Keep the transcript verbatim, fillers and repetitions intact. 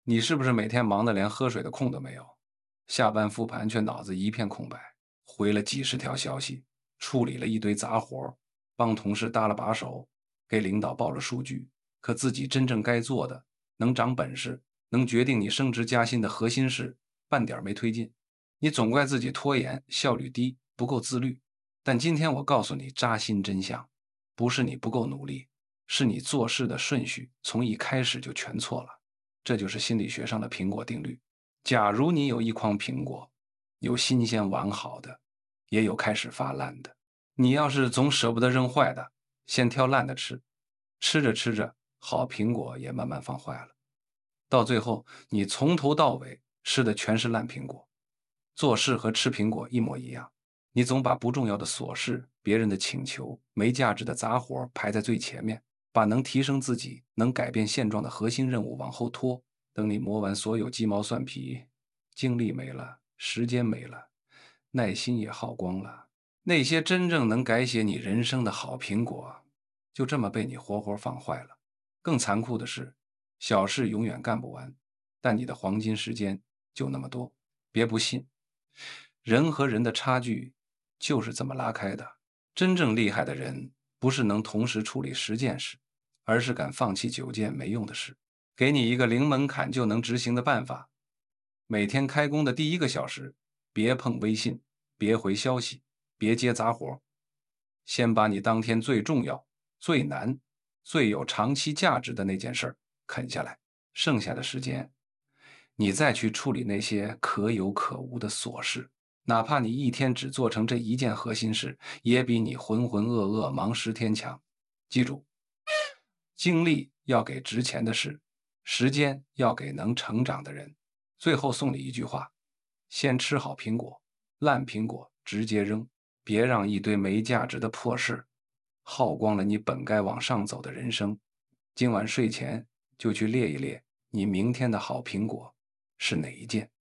你是不是每天忙得连喝水的空都没有？下班复盘却脑子一片空白，回了几十条消息，处理了一堆杂活，帮同事搭了把手，给领导报了数据，可自己真正该做的，能长本事，能决定你升职加薪的核心事，半点没推进。你总怪自己拖延，效率低，不够自律。但今天我告诉你扎心真相，不是你不够努力，是你做事的顺序从一开始就全错了。这就是心理学上的苹果定律。假如你有一筐苹果，有新鲜完好的，也有开始发烂的。你要是总舍不得扔坏的，先挑烂的吃，吃着吃着，好苹果也慢慢放坏了。到最后，你从头到尾吃的全是烂苹果。做事和吃苹果一模一样，你总把不重要的琐事、别人的请求、没价值的杂活排在最前面，把能提升自己、能改变现状的核心任务往后拖。等你磨完所有鸡毛蒜皮，精力没了，时间没了，耐心也耗光了，那些真正能改写你人生的好苹果，就这么被你活活放坏了。更残酷的是，小事永远干不完，但你的黄金时间就那么多。别不信，人和人的差距就是这么拉开的。真正厉害的人，不是能同时处理十件事，而是敢放弃九件没用的事。给你一个零门槛就能执行的办法：每天开工的第一个小时，别碰微信，别回消息，别接杂活，先把你当天最重要、最难、最有长期价值的那件事啃下来，剩下的时间，你再去处理那些可有可无的琐事。哪怕你一天只做成这一件核心事，也比你浑浑噩噩忙十天强。记住，精力要给值钱的事，时间要给能成长的人。最后送你一句话：先吃好苹果，烂苹果直接扔，别让一堆没价值的破事耗光了你本该往上走的人生。今晚睡前就去列一列你明天的好苹果是哪一件。